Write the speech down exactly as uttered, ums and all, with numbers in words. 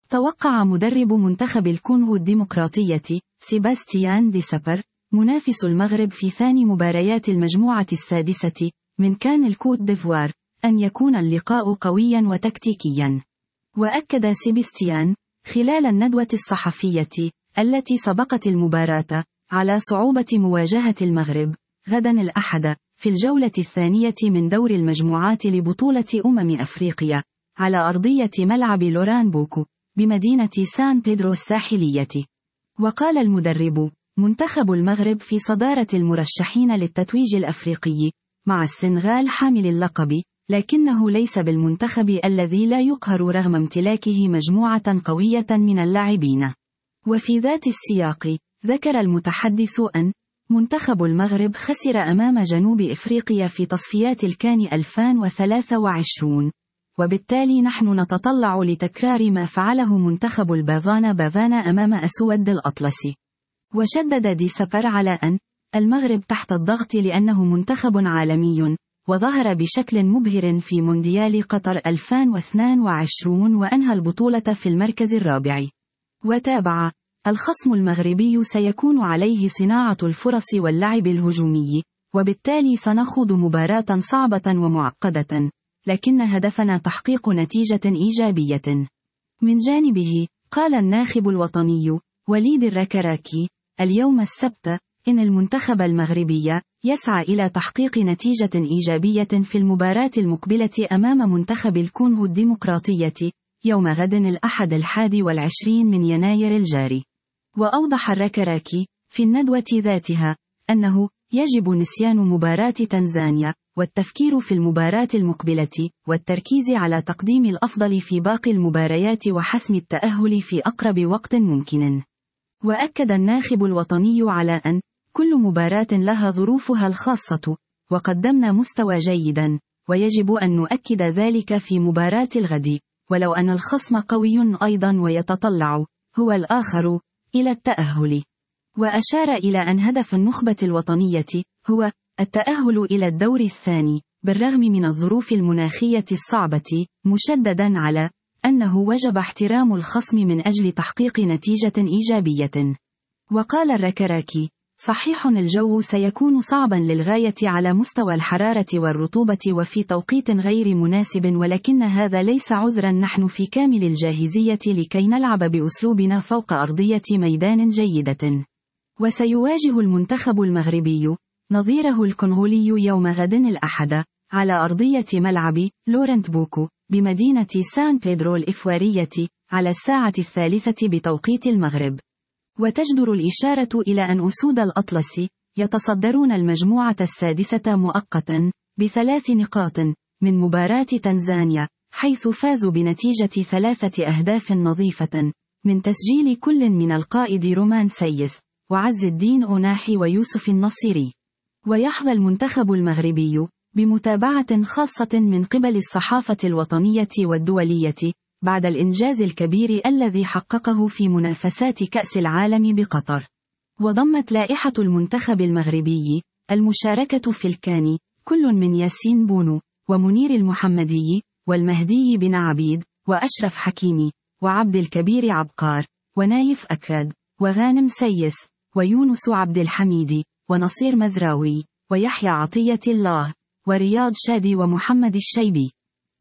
توقع مدرب منتخب الكونغو الديمقراطية سيباستيان ديسابر منافس المغرب في ثاني مباريات المجموعة السادسة من كان الكوت ديفوار أن يكون اللقاء قويا وتكتيكيا. وأكد سيباستيان خلال الندوة الصحفية التي سبقت المباراة على صعوبة مواجهة المغرب غدا الأحد في الجولة الثانية من دور المجموعات لبطولة أمم أفريقيا على أرضية ملعب لوران بوكو بمدينة سان بيدرو الساحلية. وقال المدرب منتخب المغرب في صدارة المرشحين للتتويج الأفريقي مع السنغال حامل اللقب، لكنه ليس بالمنتخب الذي لا يقهر رغم امتلاكه مجموعة قوية من اللاعبين. وفي ذات السياق ذكر المتحدث أن منتخب المغرب خسر أمام جنوب إفريقيا في تصفيات الكان ألفين وثلاثة وعشرين، وبالتالي نحن نتطلع لتكرار ما فعله منتخب البافانا بافانا أمام أسود الأطلس. وشدد ديسابر على أن المغرب تحت الضغط لأنه منتخب عالمي وظهر بشكل مبهر في مونديال قطر ألفين واثنين وعشرين وأنهى البطولة في المركز الرابع. وتابع الخصم المغربي سيكون عليه صناعة الفرص واللعب الهجومي، وبالتالي سنخوض مباراة صعبة ومعقدة، لكن هدفنا تحقيق نتيجة إيجابية. من جانبه قال الناخب الوطني وليد الركراكي اليوم السبت إن المنتخب المغربي يسعى إلى تحقيق نتيجة إيجابية في المباراة المقبلة أمام منتخب الكونغو الديمقراطية يوم غد الأحد الحادي والعشرين من يناير الجاري. وأوضح الركراكي في الندوة ذاتها أنه يجب نسيان مباراة تنزانيا والتفكير في المباراة المقبلة والتركيز على تقديم الأفضل في باقي المباريات وحسم التأهل في أقرب وقت ممكن. وأكد الناخب الوطني على أن كل مباراة لها ظروفها الخاصة، وقدمنا مستوى جيدا، ويجب أن نؤكد ذلك في مباراة الغد، ولو أن الخصم قوي أيضا ويتطلع هو الآخر إلى التأهل. وأشار إلى أن هدف النخبة الوطنية هو التأهل إلى الدور الثاني بالرغم من الظروف المناخية الصعبة، مشددا على أنه وجب احترام الخصم من أجل تحقيق نتيجة إيجابية. وقال الركراكي صحيح الجو سيكون صعبا للغاية على مستوى الحرارة والرطوبة وفي توقيت غير مناسب، ولكن هذا ليس عذرا، نحن في كامل الجاهزية لكي نلعب بأسلوبنا فوق أرضية ميدان جيدة. وسيواجه المنتخب المغربي نظيره الكونغولي يوم غد الأحد على أرضية ملعب لورانت بوكو بمدينة سان بيدرو الإفوارية على الساعة الثالثة بتوقيت المغرب. وتجدر الإشارة إلى أن أسود الأطلس يتصدرون المجموعة السادسة مؤقتا بثلاث نقاط من مباراة تنزانيا، حيث فازوا بنتيجة ثلاثة أهداف نظيفة من تسجيل كل من القائد رومان سيس وعز الدين أوناحي ويوسف النصيري. ويحظى المنتخب المغربي بمتابعة خاصة من قبل الصحافة الوطنية والدولية بعد الإنجاز الكبير الذي حققه في منافسات كأس العالم بقطر. وضمت لائحة المنتخب المغربي المشاركة في الكان كل من ياسين بونو ومنير المحمدي والمهدي بن عبيد وأشرف حكيمي وعبد الكبير عبقار ونايف أكرد وغانم سيس ويونس عبد الحميد ونصير مزراوي ويحيى عطية الله ورياض شادي ومحمد الشيبي.